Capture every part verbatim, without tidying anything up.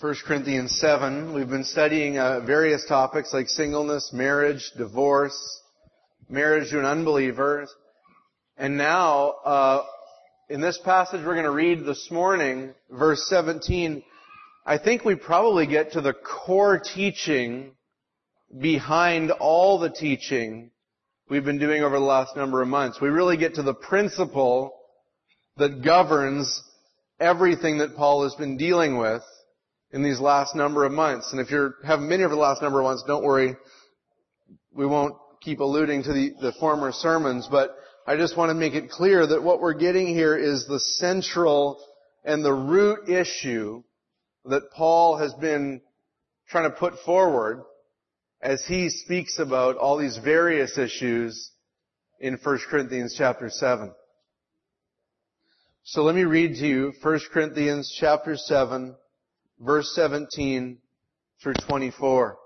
First Corinthians seven. We've been studying uh, various topics like singleness, marriage, divorce, marriage to an unbeliever. And now, uh, in this passage we're going to read this morning, verse seventeen, I think we probably get to the core teaching behind all the teaching we've been doing over the last number of months. We really get to the principle that governs everything that Paul has been dealing with in these last number of months. And if you haven't been here for the last number of months, don't worry. We won't keep alluding to the, the former sermons, but I just want to make it clear that what we're getting here is the central and the root issue that Paul has been trying to put forward as he speaks about all these various issues in First Corinthians chapter seven. So let me read to you First Corinthians chapter seven, verse seventeen through twenty-four.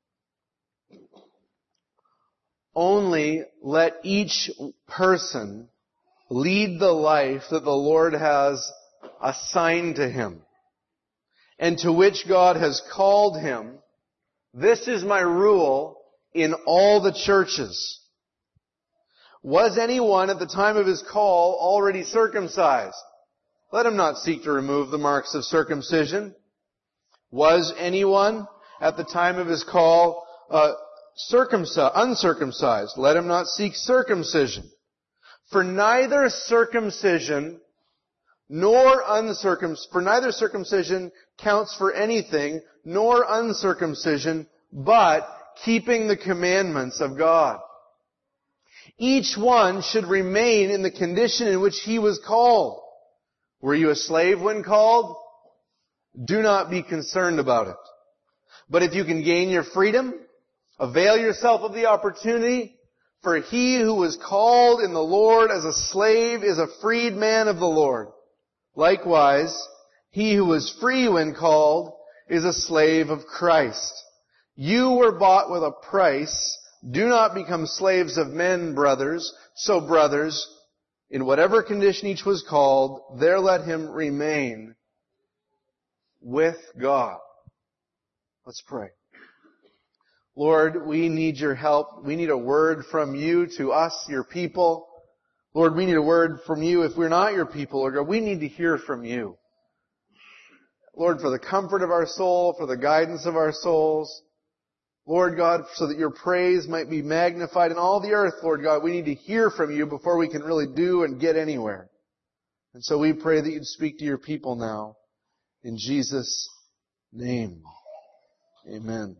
Only let each person lead the life that the Lord has assigned to him, and to which God has called him. This is my rule in all the churches. Was anyone at the time of his call already circumcised? Let him not seek to remove the marks of circumcision. Was anyone at the time of his call uh, circumcised, uncircumcised? Let him not seek circumcision. For neither circumcision nor uncircumcision, for neither circumcision counts for anything, nor uncircumcision, but keeping the commandments of God. Each one should remain in the condition in which he was called. Were you a slave when called? Do not be concerned about it. But if you can gain your freedom, avail yourself of the opportunity, for he who was called in the Lord as a slave is a freed man of the Lord. Likewise, he who was free when called is a slave of Christ. You were bought with a price. Do not become slaves of men, brothers. So, brothers, in whatever condition each was called, there let him remain with God. Let's pray. Lord, we need your help. We need a word from you to us, your people. Lord, we need a word from you. If we're not your people, Lord God, we need to hear from you. Lord, for the comfort of our soul, for the guidance of our souls. Lord God, so that your praise might be magnified in all the earth, Lord God, we need to hear from you before we can really do and get anywhere. And so we pray that you'd speak to your people now. In Jesus' name. Amen.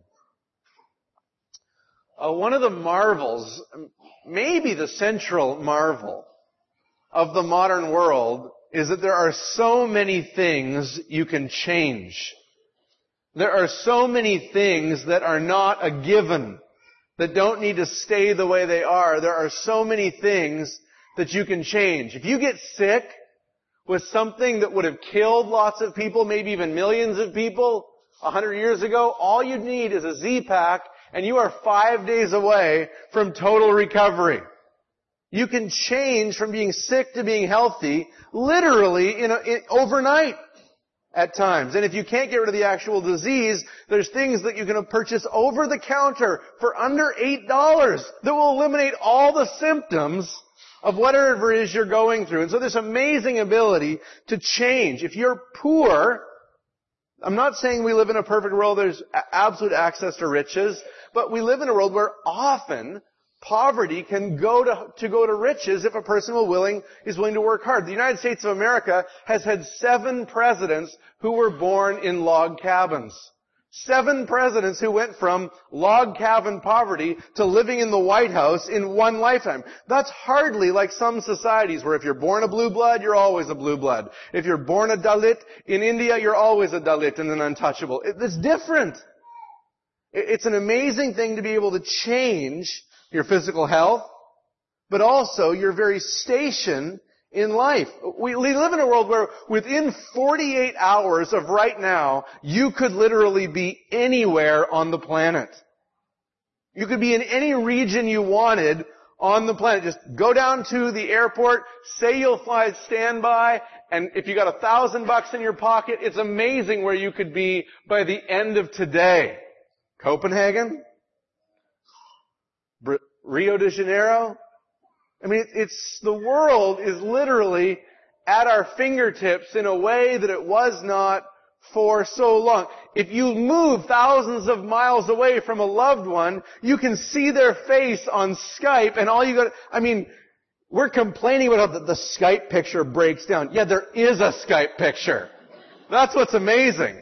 Uh, one of the marvels, maybe the central marvel of the modern world, is that there are so many things you can change. There are so many things that are not a given, that don't need to stay the way they are. There are so many things that you can change. If you get sick with something that would have killed lots of people, maybe even millions of people a hundred years ago, all you need is a Z-Pak, and you are five days away from total recovery. You can change from being sick to being healthy literally in, a, in overnight at times. And if you can't get rid of the actual disease, there's things that you can purchase over the counter for under eight dollars that will eliminate all the symptoms of whatever it is you're going through. And so this amazing ability to change. If you're poor, I'm not saying we live in a perfect world, there's absolute access to riches, but we live in a world where often poverty can go to, to go to riches if a person will willing, is willing to work hard. The United States of America has had seven presidents who were born in log cabins. Seven presidents who went from log cabin poverty to living in the White House in one lifetime. That's hardly like some societies where if you're born a blue blood, you're always a blue blood. If you're born a Dalit in India, you're always a Dalit and an untouchable. It's different. It's an amazing thing to be able to change your physical health, but also your very station in life. We live in a world where within forty-eight hours of right now, you could literally be anywhere on the planet. You could be in any region you wanted on the planet. Just go down to the airport, say you'll fly standby, And if you got a thousand bucks in your pocket, it's amazing where you could be by the end of today. Copenhagen? Br- Rio de Janeiro? I mean, it's, the world is literally at our fingertips in a way that it was not for so long. If you move thousands of miles away from a loved one, you can see their face on Skype, and all you got, I mean, we're complaining about how the, the Skype picture breaks down. Yeah, there is a Skype picture. That's what's amazing.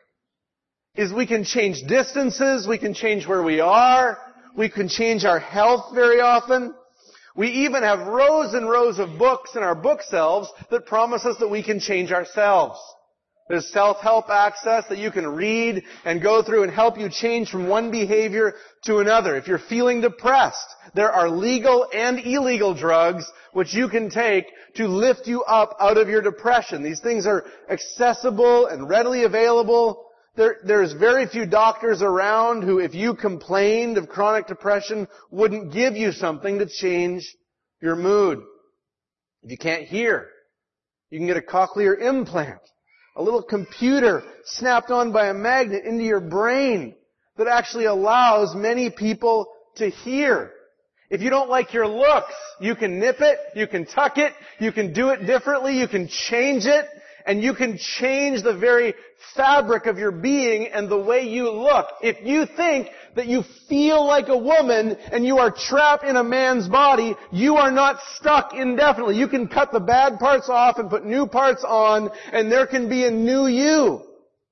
Is we can change distances, we can change where we are, we can change our health very often. We even have rows and rows of books in our bookshelves that promise us that we can change ourselves. There's self-help access that you can read and go through and help you change from one behavior to another. If you're feeling depressed, there are legal and illegal drugs which you can take to lift you up out of your depression. These things are accessible and readily available. There, there's very few doctors around who, if you complained of chronic depression, wouldn't give you something to change your mood. If you can't hear, you can get a cochlear implant. A little computer snapped on by a magnet into your brain that actually allows many people to hear. If you don't like your looks, you can nip it, you can tuck it, you can do it differently, you can change it, and you can change the very fabric of your being and the way you look. If you think that you feel like a woman and you are trapped in a man's body, you are not stuck indefinitely. You can cut the bad parts off and put new parts on, and there can be a new you.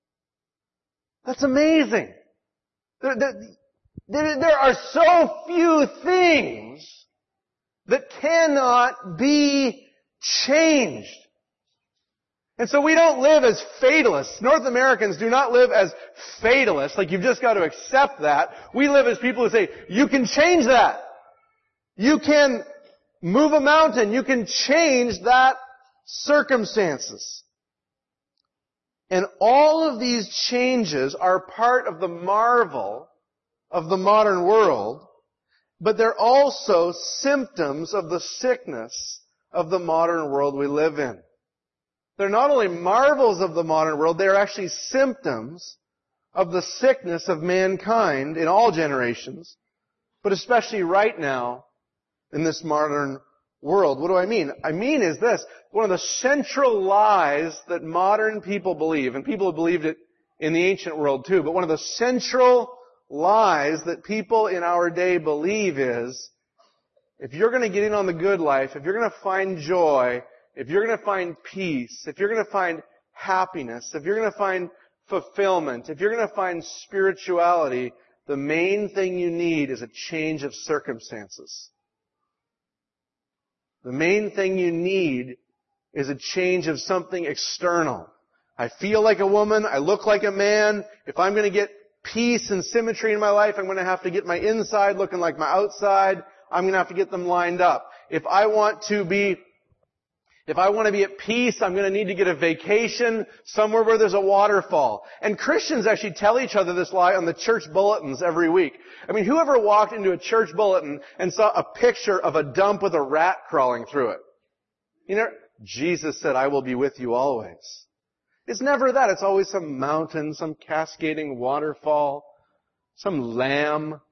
That's amazing. There, there, there, there are so few things that cannot be changed. And so we don't live as fatalists. North Americans do not live as fatalists, like you've just got to accept that. We live as people who say, you can change that. You can move a mountain. You can change that circumstances. And all of these changes are part of the marvel of the modern world, but they're also symptoms of the sickness of the modern world we live in. They're not only marvels of the modern world, they are actually symptoms of the sickness of mankind in all generations, but especially right now in this modern world. What do I mean? I mean is this, one of the central lies that modern people believe, and people have believed it in the ancient world too, but one of the central lies that people in our day believe is, if you're going to get in on the good life, if you're going to find joy, if you're going to find peace, if you're going to find happiness, if you're going to find fulfillment, if you're going to find spirituality, the main thing you need is a change of circumstances. The main thing you need is a change of something external. I feel like a woman, I look like a man. If I'm going to get peace and symmetry in my life, I'm going to have to get my inside looking like my outside. I'm going to have to get them lined up. If I want to be If I want to be at peace, I'm going to need to get a vacation somewhere where there's a waterfall. And Christians actually tell each other this lie on the church bulletins every week. I mean, whoever walked into a church bulletin and saw a picture of a dump with a rat crawling through it? You know, Jesus said, I will be with you always. It's never that. It's always some mountain, some cascading waterfall, some lamb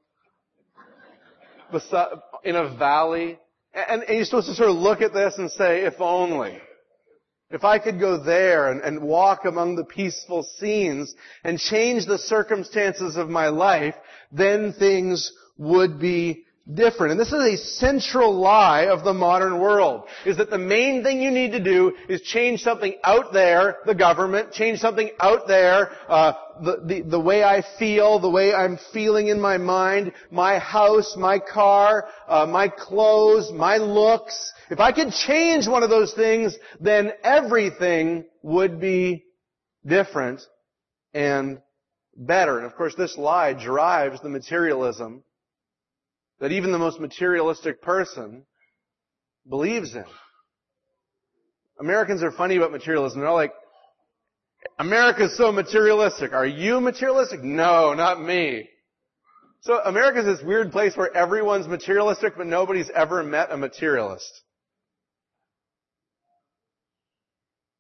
in a valley. And, and you're supposed to sort of look at this and say, if only. If I could go there and, and walk among the peaceful scenes and change the circumstances of my life, then things would be different. And this is a central lie of the modern world, is that the main thing you need to do is change something out there, the government, change something out there, uh, the, the, the way I feel, the way I'm feeling in my mind, my house, my car, uh, my clothes, my looks. If I could change one of those things, then everything would be different and better. And of course, this lie drives the materialism that even the most materialistic person believes in. Americans are funny about materialism. They're all like, America's so materialistic. Are you materialistic? No, not me. So America's this weird place where everyone's materialistic, but nobody's ever met a materialist.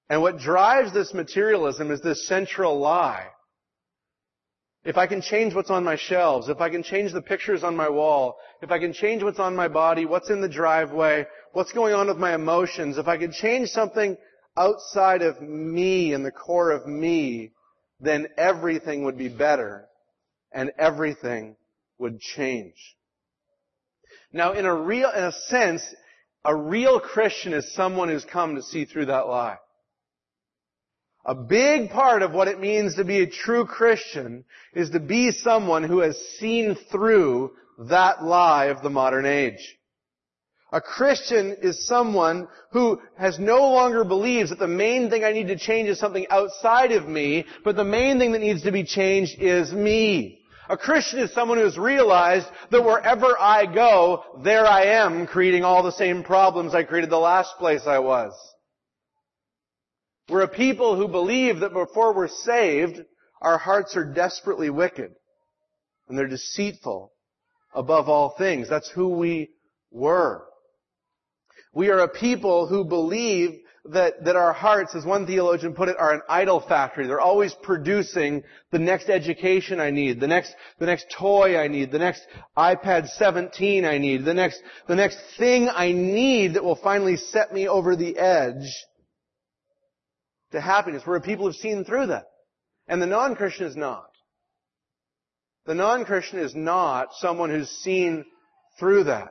And what drives this materialism is this central lie. If I can change what's on my shelves, if I can change the pictures on my wall, if I can change what's on my body, what's in the driveway, what's going on with my emotions, if I could change something outside of me and the core of me, then everything would be better and everything would change. Now, in a real, in a sense, a real Christian is someone who's come to see through that lie. A big part of what it means to be a true Christian is to be someone who has seen through that lie of the modern age. A Christian is someone who has no longer believes that the main thing I need to change is something outside of me, but the main thing that needs to be changed is me. A Christian is someone who has realized that wherever I go, there I am, creating all the same problems I created the last place I was. We're a people who believe that before we're saved, our hearts are desperately wicked. And they're deceitful above all things. That's who we were. We are a people who believe that, that our hearts, as one theologian put it, are an idol factory. They're always producing the next education I need, the next, the next toy I need, the next iPad seventeen I need, the next, the next thing I need that will finally set me over the edge to happiness. We're a people who've seen through that. And the non-Christian is not. The non-Christian is not someone who's seen through that.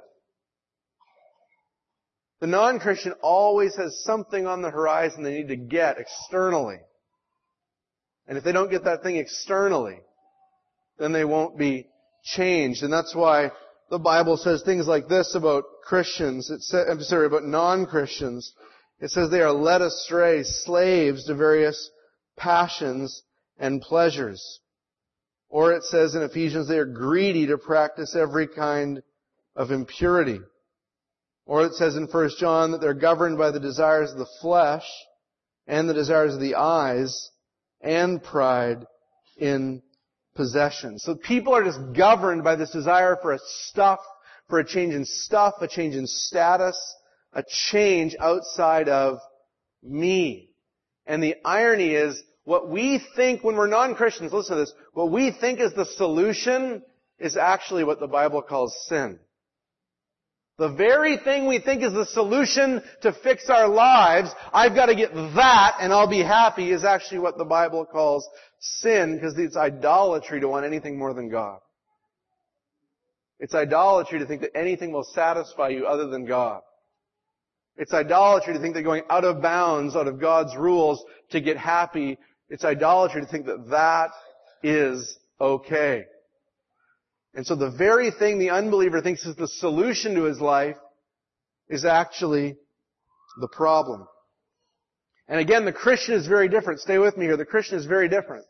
The non-Christian always has something on the horizon they need to get externally. And if they don't get that thing externally, then they won't be changed. And that's why the Bible says things like this about Christians. It says, I'm sorry, about non-Christians. It says they are led astray, slaves to various passions and pleasures. Or it says in Ephesians they are greedy to practice every kind of impurity. Or it says in First John that they're governed by the desires of the flesh and the desires of the eyes and pride in possession. So people are just governed by this desire for a stuff, for a change in stuff, a change in status, a change outside of me. And the irony is, what we think when we're non-Christians, listen to this, what we think is the solution is actually what the Bible calls sin. The very thing we think is the solution to fix our lives, I've got to get that and I'll be happy, is actually what the Bible calls sin, because it's idolatry to want anything more than God. It's idolatry to think that anything will satisfy you other than God. It's idolatry to think that going out of bounds, out of God's rules to get happy, it's idolatry to think that that is okay. And so the very thing the unbeliever thinks is the solution to his life is actually the problem. And again, the Christian is very different. Stay with me here. The Christian is very different.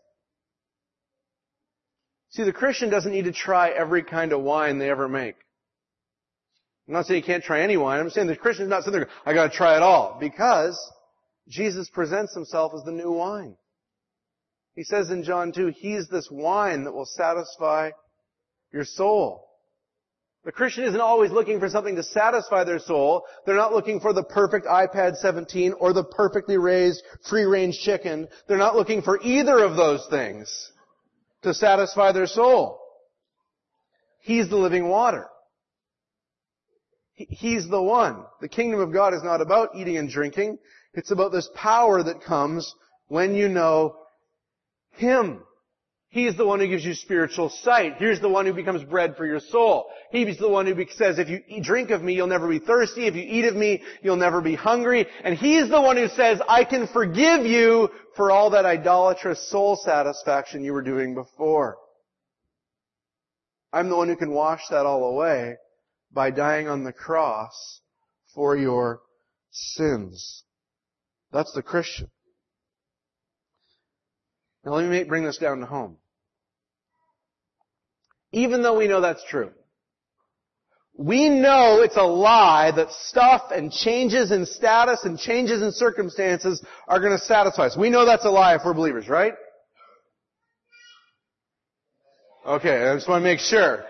See, the Christian doesn't need to try every kind of wine they ever make. I'm not saying you can't try any wine. I'm saying the Christian is not sitting there, I gotta try it all. Because Jesus presents himself as the new wine. He says in John two, He's this wine that will satisfy your soul. The Christian isn't always looking for something to satisfy their soul. They're not looking for the perfect iPad seventeen or the perfectly raised free-range chicken. They're not looking for either of those things to satisfy their soul. He's the living water. He's the one. The kingdom of God is not about eating and drinking. It's about this power that comes when you know Him. He's the one who gives you spiritual sight. Here's the one who becomes bread for your soul. He's the one who says, if you drink of me, you'll never be thirsty. If you eat of me, you'll never be hungry. And He's the one who says, I can forgive you for all that idolatrous soul satisfaction you were doing before. I'm the one who can wash that all away by dying on the cross for your sins. That's the Christian. Now let me make, bring this down to home. Even though we know that's true, we know it's a lie that stuff and changes in status and changes in circumstances are going to satisfy us. We know that's a lie if we're believers, right? Okay, I just want to make sure.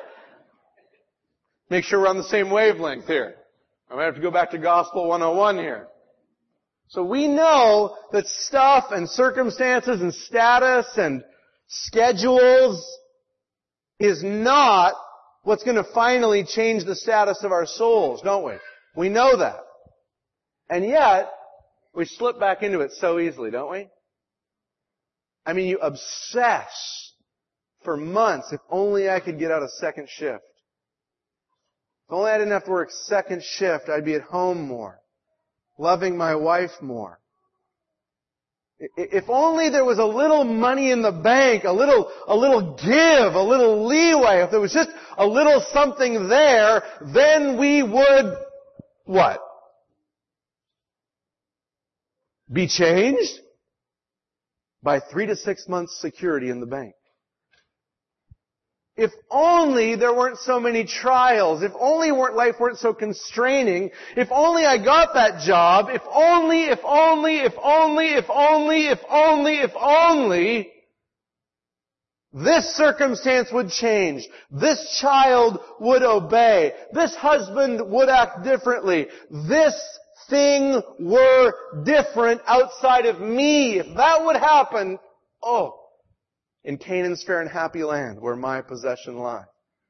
Make sure we're on the same wavelength here. I might have to go back to Gospel one oh one here. So we know that stuff and circumstances and status and schedules is not what's going to finally change the status of our souls, don't we? We know that. And yet, we slip back into it so easily, don't we? I mean, you obsess for months. If only I could get out a second shift. If only I didn't have to work second shift, I'd be at home more, loving my wife more. If only there was a little money in the bank, a little, a little give, a little leeway, if there was just a little something there, then we would, what? Be changed by three to six months security in the bank. If only there weren't so many trials. If only life weren't so constraining. If only I got that job. If only, if only, if only, if only, if only, if only, this circumstance would change. This child would obey. This husband would act differently. This thing were different outside of me. If that would happen, oh, in Canaan's fair and happy land, where my possession lies.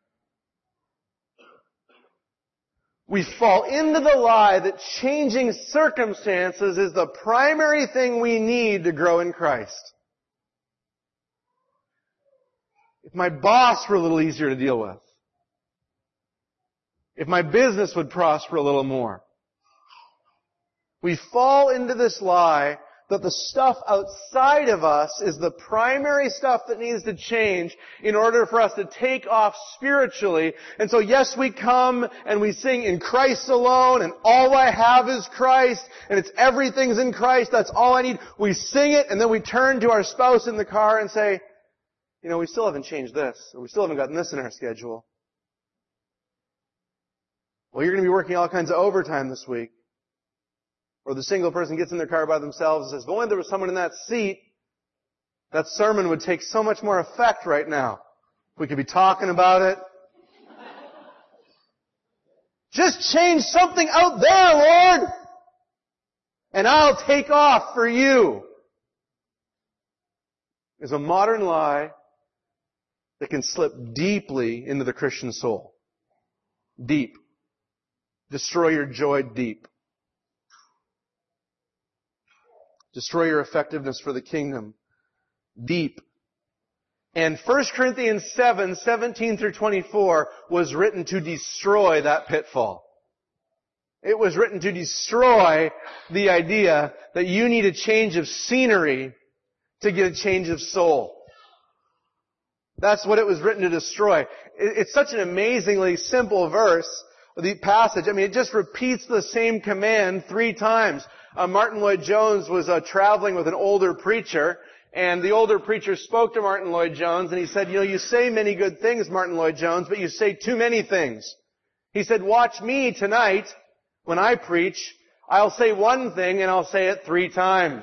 We fall into the lie that changing circumstances is the primary thing we need to grow in Christ. If my boss were a little easier to deal with, if my business would prosper a little more, we fall into this lie that the stuff outside of us is the primary stuff that needs to change in order for us to take off spiritually. And so yes, we come and we sing in Christ alone, and all I have is Christ, and it's everything's in Christ, that's all I need. We sing it, and then we turn to our spouse in the car and say, you know, we still haven't changed this, or we still haven't gotten this in our schedule. Well, you're going to be working all kinds of overtime this week. Or the single person gets in their car by themselves and says, if only there was someone in that seat, that sermon would take so much more effect right now. We could be talking about it. Just change something out there, Lord, and I'll take off for you. Is a modern lie that can slip deeply into the Christian soul. Deep. Destroy your joy deep. Destroy your effectiveness for the kingdom. Deep. And First Corinthians seven, seventeen through twenty-four was written to destroy that pitfall. It was written to destroy the idea that you need a change of scenery to get a change of soul. That's what it was written to destroy. It's such an amazingly simple verse, the passage. I mean, it just repeats the same command three times. Uh, Martin Lloyd-Jones was uh, traveling with an older preacher, and the older preacher spoke to Martin Lloyd-Jones, and he said, you know, you say many good things, Martin Lloyd-Jones, but you say too many things. He said, watch me tonight when I preach. I'll say one thing, and I'll say it three times.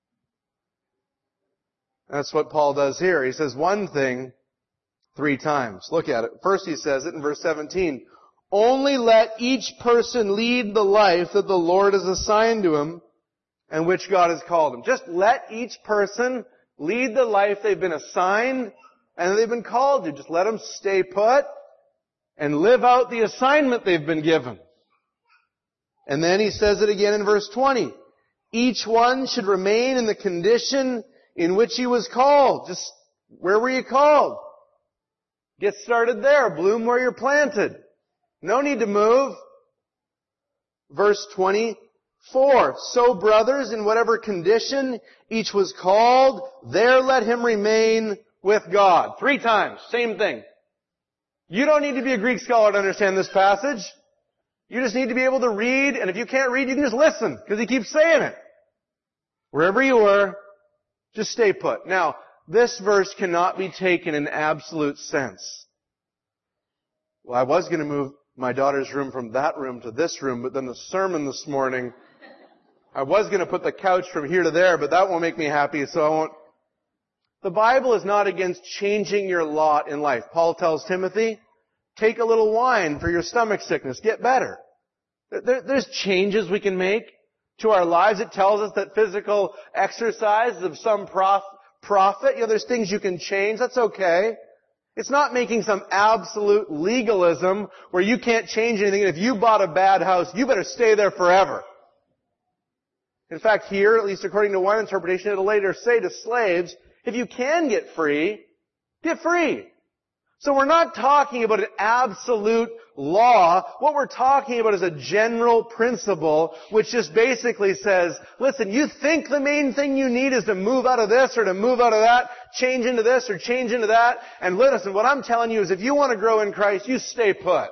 That's what Paul does here. He says one thing three times. Look at it. First he says it in verse seventeen. Only let each person lead the life that the Lord has assigned to him and which God has called him. Just let each person lead the life they've been assigned and they've been called to. Just let them stay put and live out the assignment they've been given. And then he says it again in verse twenty. Each one should remain in the condition in which he was called. Just, where were you called? Get started there. Bloom where you're planted. No need to move. Verse twenty-four. So brothers, in whatever condition each was called, there let him remain with God. Three times. Same thing. You don't need to be a Greek scholar to understand this passage. You just need to be able to read, and if you can't read, you can just listen, because he keeps saying it. Wherever you were, just stay put. Now, this verse cannot be taken in absolute sense. Well, I was going to move my daughter's room from that room to this room, but then the sermon this morning, I was going to put the couch from here to there, but that won't make me happy, so I won't. The Bible is not against changing your lot in life. Paul tells Timothy, take a little wine for your stomach sickness, get better. There, there's changes we can make to our lives. It tells us that physical exercise is of some prof- profit. You know, there's things you can change. That's okay. It's not making some absolute legalism where you can't change anything. And if you bought a bad house, you better stay there forever. In fact, here, at least according to one interpretation, it'll later say to slaves, if you can get free, get free. So we're not talking about an absolute law. What we're talking about is a general principle which just basically says, listen, you think the main thing you need is to move out of this or to move out of that, change into this or change into that. And listen, what I'm telling you is if you want to grow in Christ, you stay put.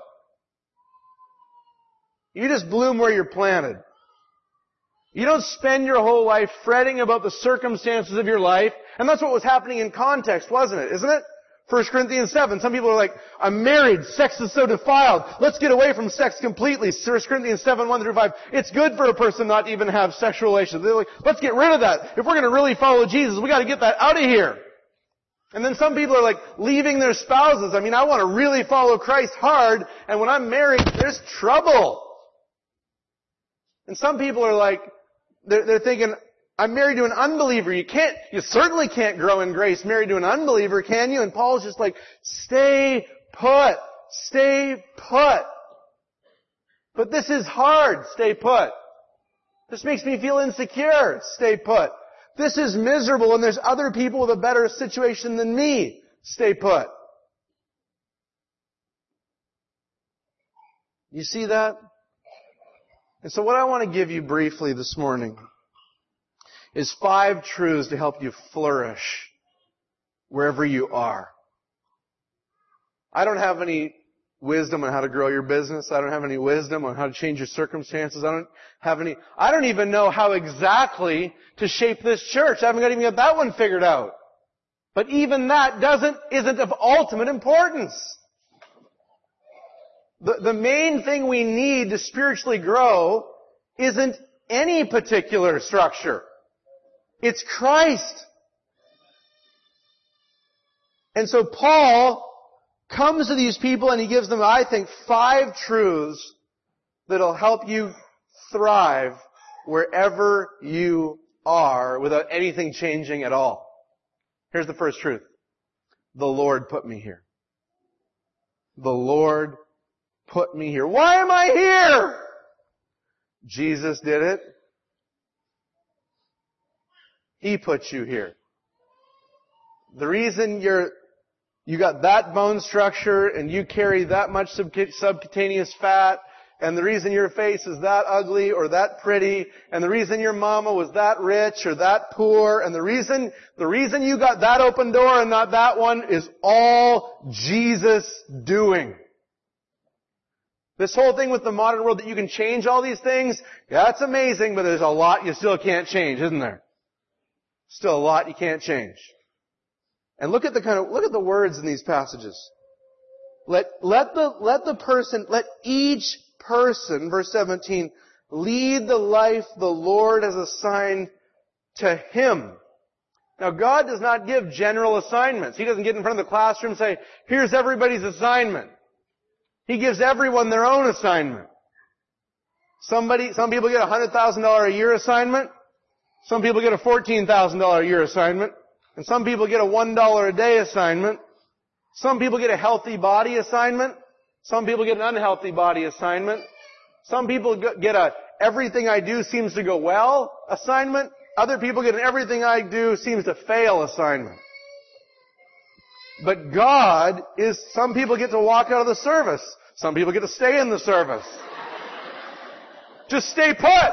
You just bloom where you're planted. You don't spend your whole life fretting about the circumstances of your life. And that's what was happening in context, wasn't it? Isn't it? First Corinthians seven. Some people are like, I'm married. Sex is so defiled. Let's get away from sex completely. First Corinthians seven, one through five. It's good for a person not to even have sexual relations. They're like, let's get rid of that. If we're going to really follow Jesus, we got to get that out of here. And then some people are like leaving their spouses. I mean, I want to really follow Christ hard. And when I'm married, there's trouble. And some people are like, They're, they're thinking, I'm married to an unbeliever. You can't, you certainly can't grow in grace married to an unbeliever, can you? And Paul's just like, stay put. Stay put. But this is hard. Stay put. This makes me feel insecure. Stay put. This is miserable and there's other people with a better situation than me. Stay put. You see that? And so what I want to give you briefly this morning is five truths to help you flourish wherever you are. I don't have any wisdom on how to grow your business. I don't have any wisdom on how to change your circumstances. I don't have any, I don't even know how exactly to shape this church. I haven't even got that one figured out. But even that doesn't, isn't of ultimate importance. The, the main thing we need to spiritually grow isn't any particular structure. It's Christ. And so Paul comes to these people and he gives them, I think, five truths that'll help you thrive wherever you are without anything changing at all. Here's the first truth. The Lord put me here. The Lord put me here. Why am I here? Jesus did it. He put you here. The reason you're, you got that bone structure and you carry that much subcutaneous fat, and the reason your face is that ugly or that pretty, and the reason your mama was that rich or that poor, and the reason, the reason you got that open door and not that one is all Jesus doing. This whole thing with the modern world that you can change all these things, yeah, that's amazing, but there's a lot you still can't change, isn't there? Still a lot you can't change. And look at the kind of, look at the words in these passages. Let, let the, let the person, let each person, verse seventeen, lead the life the Lord has assigned to him. Now God does not give general assignments. He doesn't get in front of the classroom and say, here's everybody's assignment. He gives everyone their own assignment. Somebody, some people get a one hundred thousand dollars a year assignment. Some people get a fourteen thousand dollars a year assignment. And some people get a one dollar a day assignment. Some people get a healthy body assignment. Some people get an unhealthy body assignment. Some people get a everything I do seems to go well assignment. Other people get an everything I do seems to fail assignment. But God is, some people get to walk out of the service. Some people get to stay in the service. Just stay put.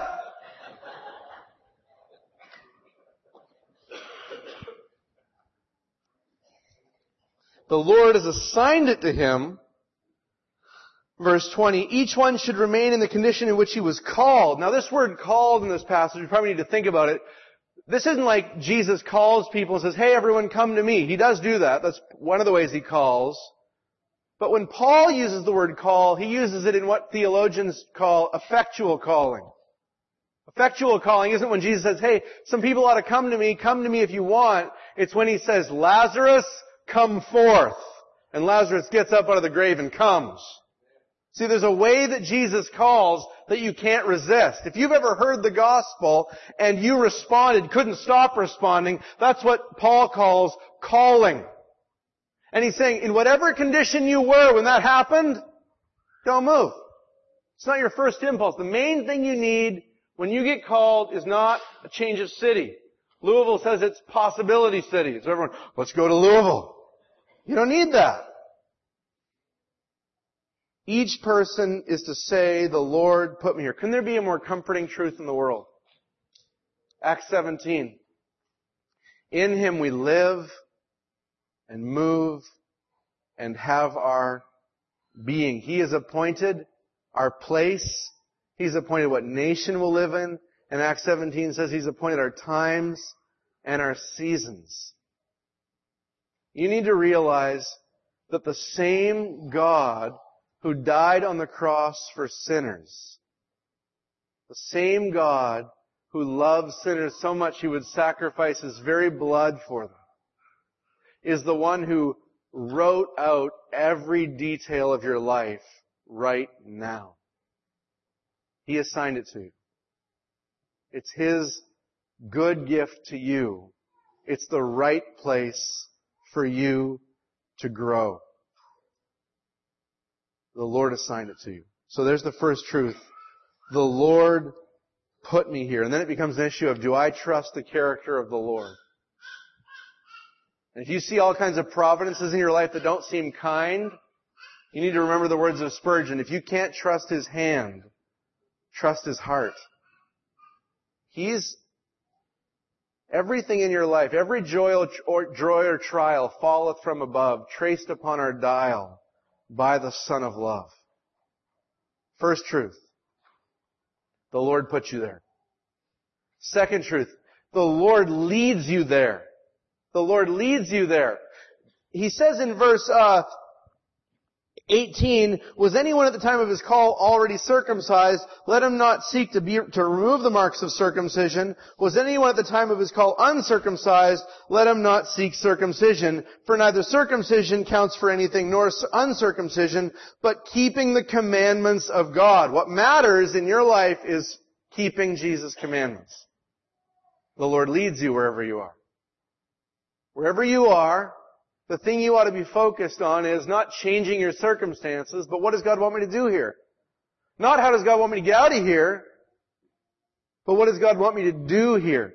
The Lord has assigned it to him. Verse twenty, each one should remain in the condition in which he was called. Now this word called in this passage, you probably need to think about it. This isn't like Jesus calls people and says, hey everyone, come to me. He does do that. That's one of the ways he calls. But when Paul uses the word call, he uses it in what theologians call effectual calling. Effectual calling isn't when Jesus says, hey, some people ought to come to me, come to me if you want. It's when he says, Lazarus, come forth. And Lazarus gets up out of the grave and comes. See, there's a way that Jesus calls that you can't resist. If you've ever heard the gospel and you responded, couldn't stop responding, that's what Paul calls calling. And he's saying, in whatever condition you were when that happened, don't move. It's not your first impulse. The main thing you need when you get called is not a change of city. Louisville says it's possibility city. So everyone, let's go to Louisville. You don't need that. Each person is to say, the Lord put me here. Couldn't there be a more comforting truth in the world? Acts seventeen. In Him we live and move and have our being. He has appointed our place. He's appointed what nation we'll live in. And Acts seventeen says He's appointed our times and our seasons. You need to realize that the same God who died on the cross for sinners, the same God who loves sinners so much He would sacrifice His very blood for them, is the one who wrote out every detail of your life right now. He assigned it to you. It's His good gift to you. It's the right place for you to grow. The Lord assigned it to you. So there's the first truth. The Lord put me here. And then it becomes an issue of, do I trust the character of the Lord? And if you see all kinds of providences in your life that don't seem kind, you need to remember the words of Spurgeon. If you can't trust His hand, trust His heart. He's everything in your life, every joy or, joy or trial falleth from above, traced upon our dial by the Son of Love. First truth. The Lord put you there. Second truth. The Lord leads you there. The Lord leads you there. He says in verse uh, eighteen, was anyone at the time of his call already circumcised? Let him not seek to be, to remove the marks of circumcision. Was anyone at the time of his call uncircumcised? Let him not seek circumcision. For neither circumcision counts for anything, nor uncircumcision, but keeping the commandments of God. What matters in your life is keeping Jesus' commandments. The Lord leads you wherever you are. Wherever you are, the thing you ought to be focused on is not changing your circumstances, but what does God want me to do here? Not how does God want me to get out of here, but what does God want me to do here?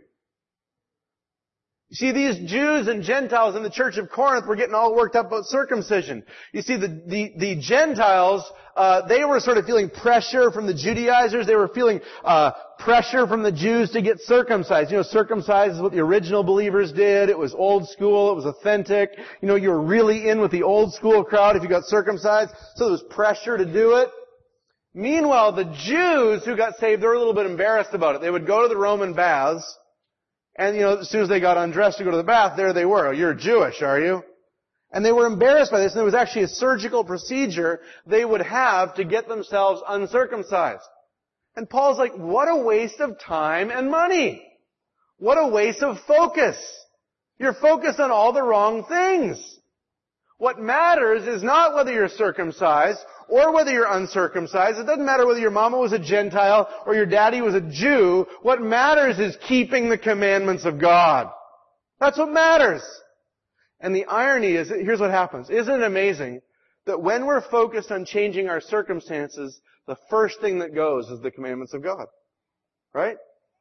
You see, these Jews and Gentiles in the church of Corinth were getting all worked up about circumcision. You see, the, the, the Gentiles, uh, they were sort of feeling pressure from the Judaizers. They were feeling uh, pressure from the Jews to get circumcised. You know, circumcised is what the original believers did. It was old school. It was authentic. You know, you were really in with the old school crowd if you got circumcised. So there was pressure to do it. Meanwhile, the Jews who got saved, they were a little bit embarrassed about it. They would go to the Roman baths. And, you know, as soon as they got undressed to go to the bath, there they were. Oh, you're Jewish, are you? And they were embarrassed by this. And there was actually a surgical procedure they would have to get themselves uncircumcised. And Paul's like, what a waste of time and money. What a waste of focus. You're focused on all the wrong things. What matters is not whether you're circumcised or whether you're uncircumcised. It doesn't matter whether your mama was a Gentile or your daddy was a Jew. What matters is keeping the commandments of God. That's what matters. And the irony is, here's what happens. Isn't it amazing that when we're focused on changing our circumstances, the first thing that goes is the commandments of God? Right?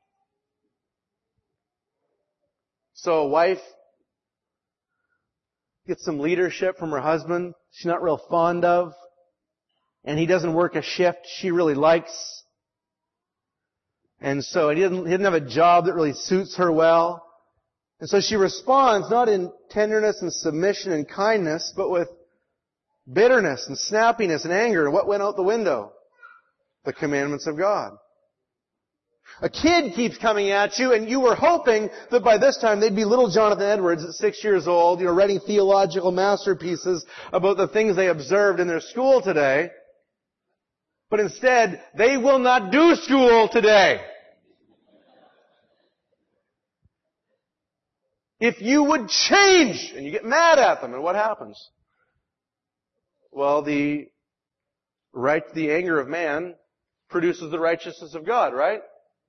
So a wife gets some leadership from her husband she's not real fond of, and he doesn't work a shift she really likes. And so he didn't, he didn't have a job that really suits her well. And so she responds not in tenderness and submission and kindness, but with bitterness and snappiness and anger. And what went out the window? The commandments of God. A kid keeps coming at you, and you were hoping that by this time they'd be little Jonathan Edwards at six years old, you know, writing theological masterpieces about the things they observed in their school today. But instead, they will not do school today. If you would change, and you get mad at them, and what happens? Well, the right to the anger of man produces the righteousness of God, right?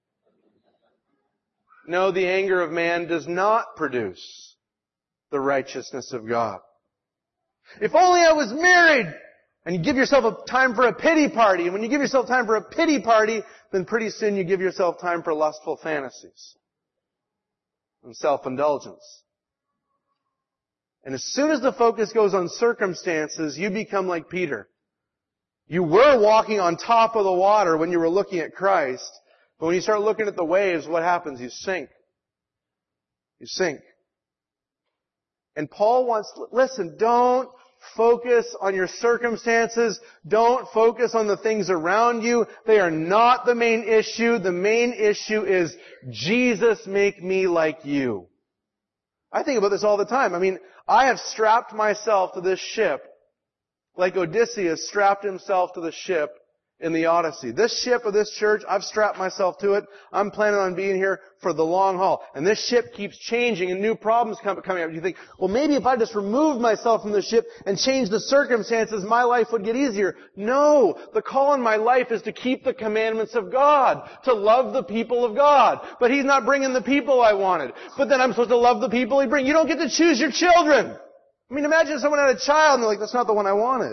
No, the anger of man does not produce the righteousness of God. If only I was married! And you give yourself a time for a pity party. And when you give yourself time for a pity party, then pretty soon you give yourself time for lustful fantasies and self-indulgence. And as soon as the focus goes on circumstances, you become like Peter. You were walking on top of the water when you were looking at Christ. But when you start looking at the waves, what happens? You sink. You sink. And Paul wants, listen, don't focus on your circumstances. Don't focus on the things around you. They are not the main issue. The main issue is, Jesus, make me like you. I think about this all the time. I mean, I have strapped myself to this ship like Odysseus strapped himself to the ship in the Odyssey. This ship of this church, I've strapped myself to it. I'm planning on being here for the long haul. And this ship keeps changing and new problems come, coming up. You think, well, maybe if I just removed myself from the ship and changed the circumstances, my life would get easier. No! The call in my life is to keep the commandments of God, to love the people of God. But He's not bringing the people I wanted. But then I'm supposed to love the people He brings. You don't get to choose your children! I mean, imagine if someone had a child and they're like, that's not the one I wanted.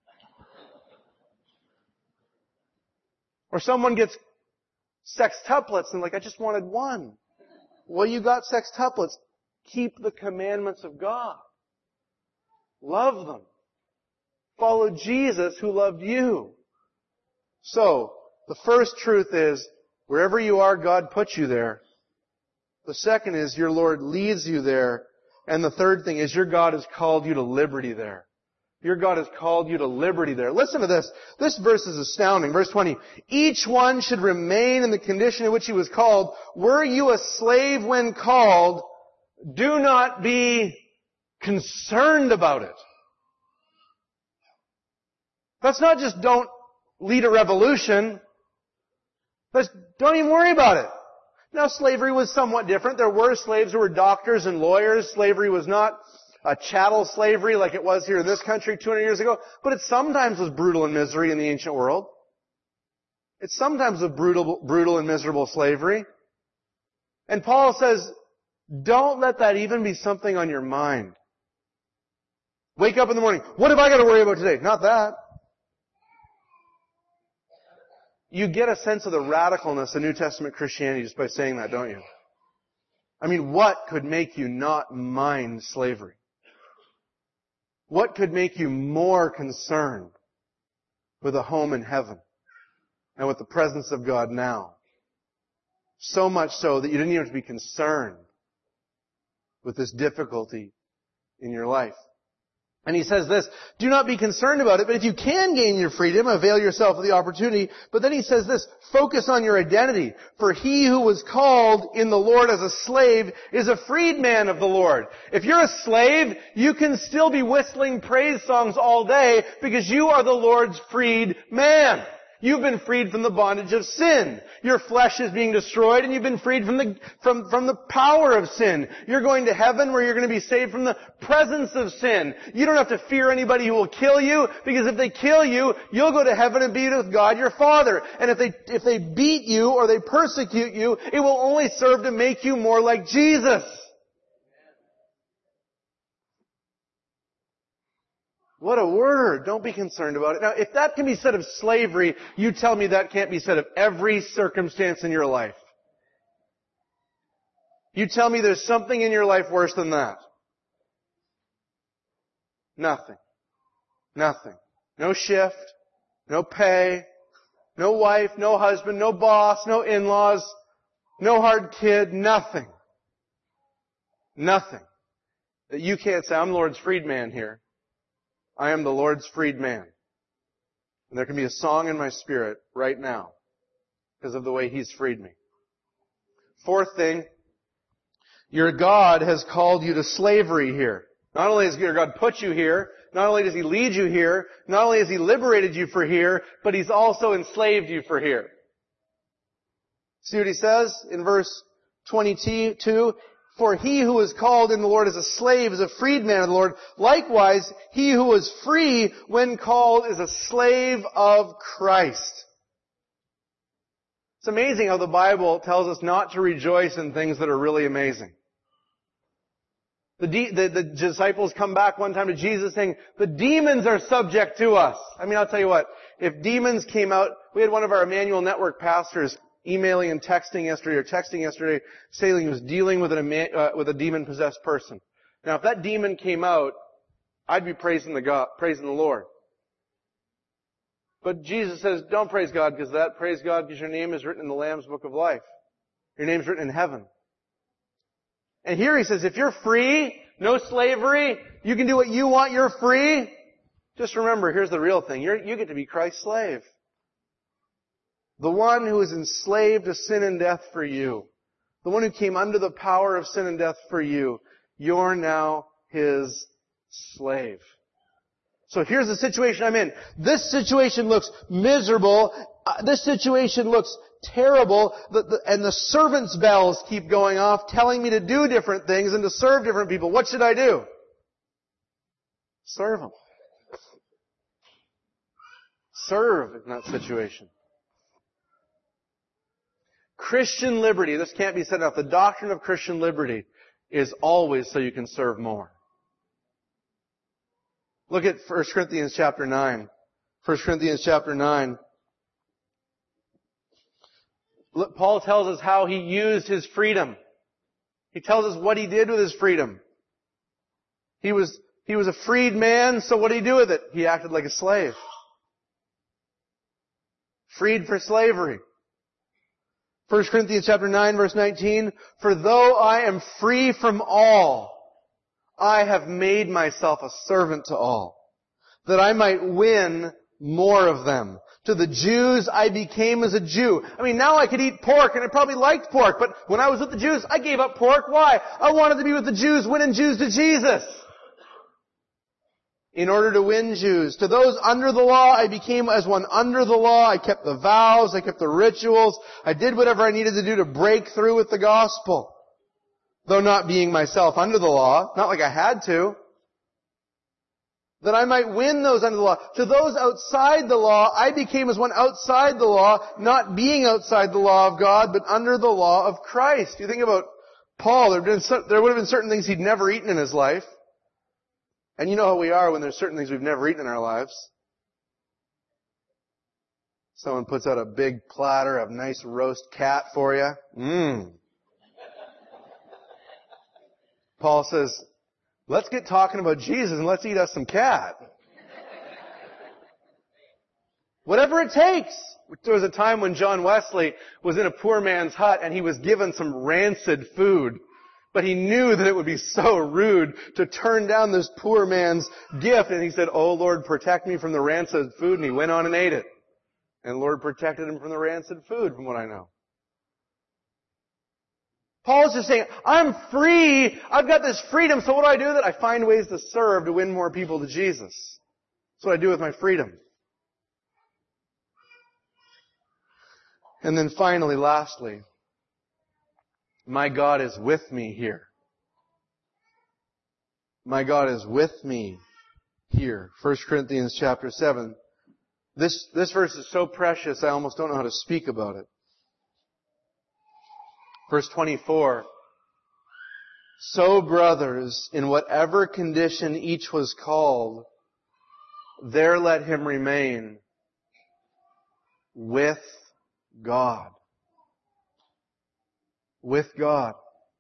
Or someone gets sextuplets and like, I just wanted one. Well, you got sextuplets. Keep the commandments of God. Love them. Follow Jesus who loved you. So, the first truth is, wherever you are, God puts you there. The second is, your Lord leads you there. And the third thing is, your God has called you to liberty there. Your God has called you to liberty there. Listen to this. This verse is astounding. Verse twenty. Each one should remain in the condition in which he was called. Were you a slave when called? Do not be concerned about it. That's not just don't lead a revolution. That's don't even worry about it. Now, slavery was somewhat different. There were slaves who were doctors and lawyers. Slavery was not a chattel slavery like it was here in this country two hundred years ago. But it sometimes was brutal and misery in the ancient world. It sometimes was brutal, brutal and miserable slavery. And Paul says, don't let that even be something on your mind. Wake up in the morning. What have I got to worry about today? Not that. You get a sense of the radicalness of New Testament Christianity just by saying that, don't you? I mean, what could make you not mind slavery? What could make you more concerned with a home in heaven and with the presence of God now? So much so that you didn't even have to be concerned with this difficulty in your life. And he says this, do not be concerned about it, but if you can gain your freedom, avail yourself of the opportunity. But then he says this, focus on your identity. For he who was called in the Lord as a slave is a freedman of the Lord. If you're a slave, you can still be whistling praise songs all day because you are the Lord's freed man. You've been freed from the bondage of sin. Your flesh is being destroyed and you've been freed from the, from, from the power of sin. You're going to heaven where you're going to be saved from the presence of sin. You don't have to fear anybody who will kill you because if they kill you, you'll go to heaven and be with God your Father. And if they, if they beat you or they persecute you, it will only serve to make you more like Jesus. What a word. Don't be concerned about it. Now, if that can be said of slavery, you tell me that can't be said of every circumstance in your life. You tell me there's something in your life worse than that. Nothing. Nothing. No shift. No pay. No wife. No husband. No boss. No in-laws. No hard kid. Nothing. Nothing. That you can't say, I'm the Lord's freedman here. I am the Lord's freed man. And there can be a song in my spirit right now because of the way He's freed me. Fourth thing, your God has called you to slavery here. Not only has your God put you here, not only does He lead you here, not only has He liberated you for here, but He's also enslaved you for here. See what He says in verse twenty-two? For he who is called in the Lord as a slave is a freedman of the Lord. Likewise, he who was free when called is a slave of Christ. It's amazing how the Bible tells us not to rejoice in things that are really amazing. The, de- the, the disciples come back one time to Jesus saying, the demons are subject to us. I mean, I'll tell you what, if demons came out, we had one of our Emmanuel Network pastors emailing and texting yesterday, or texting yesterday, saying he was dealing with, an, uh, with a demon-possessed person. Now, if that demon came out, I'd be praising the God, praising the Lord. But Jesus says, don't praise God because of that. Praise God because your name is written in the Lamb's Book of Life. Your name's written in heaven. And here he says, if you're free, no slavery, you can do what you want, you're free. Just remember, here's the real thing. You're, you get to be Christ's slave. The one who is enslaved to sin and death for you. The one who came under the power of sin and death for you. You're now his slave. So here's the situation I'm in. This situation looks miserable. Uh, this situation looks terrible. The, the, and the servants' bells keep going off, telling me to do different things and to serve different people. What should I do? Serve them. Serve in that situation. Christian liberty, this can't be said enough. The doctrine of Christian liberty is always so you can serve more. Look at First Corinthians chapter nine. First Corinthians chapter nine. Look, Paul tells us how he used his freedom. He tells us what he did with his freedom. He was, he was a freed man, so what did he do with it? He acted like a slave. Freed for slavery. First Corinthians chapter nine verse nineteen, for though I am free from all, I have made myself a servant to all, that I might win more of them. To the Jews, I became as a Jew. I mean, now I could eat pork, and I probably liked pork, but when I was with the Jews, I gave up pork. Why? I wanted to be with the Jews, winning Jews to Jesus. In order to win Jews. To those under the law, I became as one under the law. I kept the vows, I kept the rituals. I did whatever I needed to do to break through with the gospel. Though not being myself under the law, not like I had to, that I might win those under the law. To those outside the law, I became as one outside the law, not being outside the law of God, but under the law of Christ. You think about Paul, there, been, there would have been certain things he'd never eaten in his life. And you know how we are when there's certain things we've never eaten in our lives. Someone puts out a big platter of nice roast cat for you. Mmm. Paul says, let's get talking about Jesus and let's eat us some cat. Whatever it takes. There was a time when John Wesley was in a poor man's hut and he was given some rancid food. But he knew that it would be so rude to turn down this poor man's gift. And he said, oh Lord, protect me from the rancid food. And he went on and ate it. And the Lord protected him from the rancid food, from what I know. Paul's just saying, I'm free. I've got this freedom. So what do I do with it? I find ways to serve to win more people to Jesus. That's what I do with my freedom. And then finally, lastly, my God is with me here. My God is with me here. First Corinthians chapter seven. This, this verse is so precious, I almost don't know how to speak about it. Verse twenty-four. So, brothers, in whatever condition each was called, there let him remain with God. With God.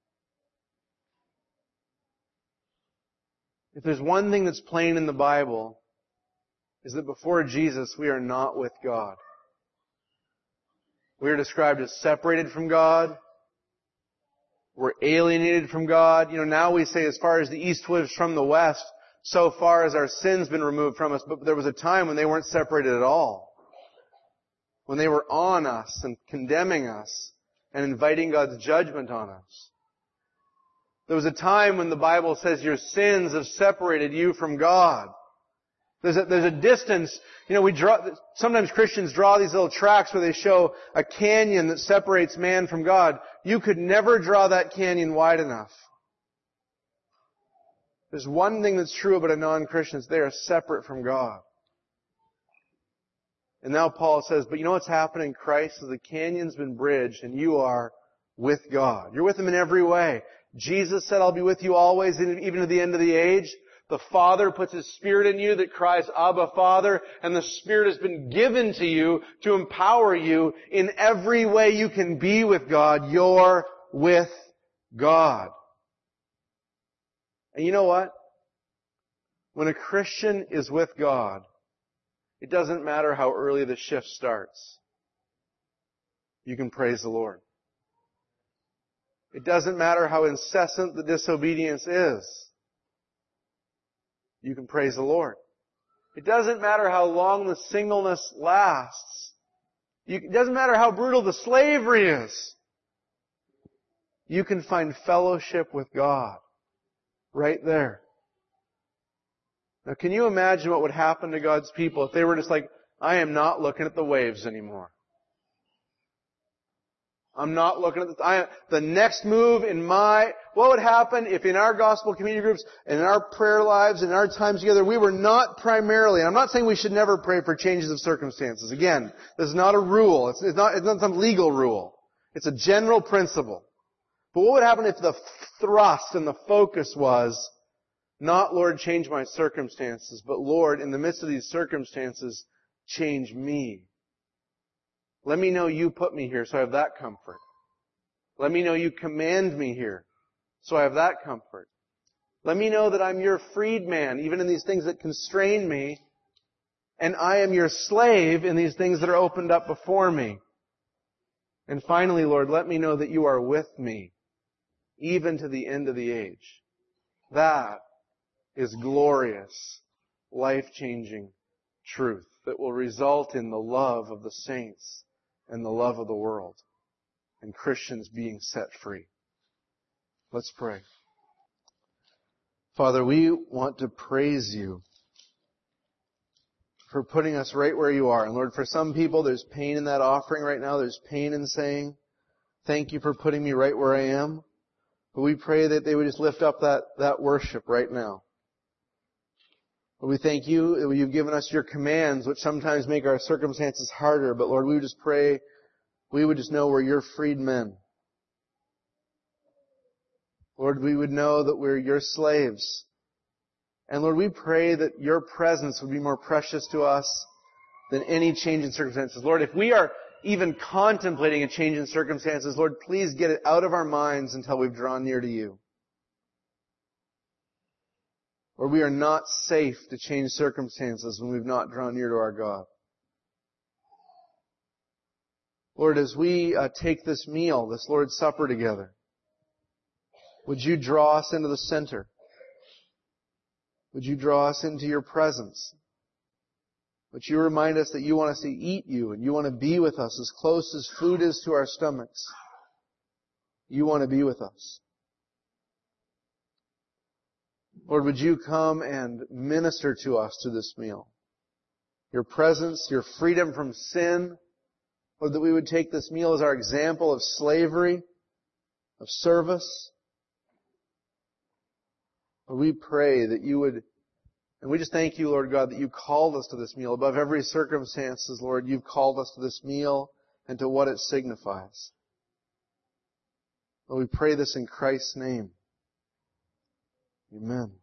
If there's one thing that's plain in the Bible, is that before Jesus, we are not with God. We are described as separated from God. We're alienated from God. You know, now we say as far as the east was from the west, so far as our sin's been removed from us. But there was a time when they weren't separated at all. When they were on us and condemning us and inviting God's judgment on us. There was a time when the Bible says your sins have separated you from God. There's a, there's a distance. You know, we draw, sometimes Christians draw these little tracks where they show a canyon that separates man from God. You could never draw that canyon wide enough. There's one thing that's true about a non-Christian, is they are separate from God. And now Paul says, but you know what's happened in Christ? The canyon's been bridged and you are with God. You're with Him in every way. Jesus said, I'll be with you always, even to the end of the age. The Father puts His Spirit in you that cries, Abba, Father, and the Spirit has been given to you to empower you in every way you can be with God. You're with God. And you know what? When a Christian is with God, it doesn't matter how early the shift starts. You can praise the Lord. It doesn't matter how incessant the disobedience is. You can praise the Lord. It doesn't matter how long the singleness lasts. You, it doesn't matter how brutal the slavery is. You can find fellowship with God right there. Now, can you imagine what would happen to God's people if they were just like, I am not looking at the waves anymore. I'm not looking at the, I, the next move in my, what would happen if in our gospel community groups, and in our prayer lives, and in our times together, we were not primarily, and I'm not saying we should never pray for changes of circumstances. Again, this is not a rule. It's, it's not, it's not some legal rule. It's a general principle. But what would happen if the thrust and the focus was, not, Lord, change my circumstances, but Lord, in the midst of these circumstances, change me. Let me know you put me here so I have that comfort. Let me know you command me here so I have that comfort. Let me know that I'm your freedman, even in these things that constrain me, and I am your slave in these things that are opened up before me. And finally, Lord, let me know that you are with me, even to the end of the age. That is glorious, life-changing truth that will result in the love of the saints and the love of the world and Christians being set free. Let's pray. Father, we want to praise you for putting us right where you are. And Lord, for some people, there's pain in that offering right now. There's pain in saying, thank you for putting me right where I am. But we pray that they would just lift up that, that worship right now. Lord, we thank you that you've given us your commands, which sometimes make our circumstances harder. But Lord, we would just pray, we would just know we're your freedmen. Lord, we would know that we're your slaves. And Lord, we pray that your presence would be more precious to us than any change in circumstances. Lord, if we are even contemplating a change in circumstances, Lord, please get it out of our minds until we've drawn near to you. Lord, we are not safe to change circumstances when we've not drawn near to our God. Lord, as we uh, take this meal, this Lord's Supper together, would you draw us into the center? Would you draw us into your presence? Would you remind us that you want us to eat you and you want to be with us as close as food is to our stomachs. You want to be with us. Lord, would you come and minister to us through this meal? Your presence, your freedom from sin. Lord, that we would take this meal as our example of slavery, of service. Lord, we pray that you would, and we just thank you, Lord God, that you called us to this meal. Above every circumstances, Lord, you've called us to this meal and to what it signifies. Lord, we pray this in Christ's name. Amen.